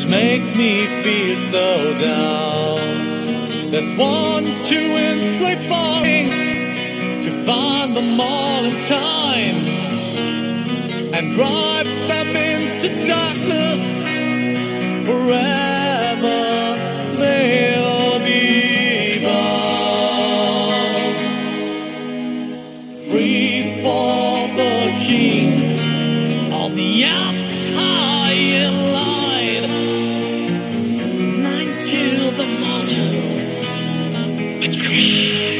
which make me feel so down. There's one to enslave falling, to find them all in time and drive them into darkness forever. They'll be bound. Free for the kings of the earth's higher light. Nine kill the mortal, but greed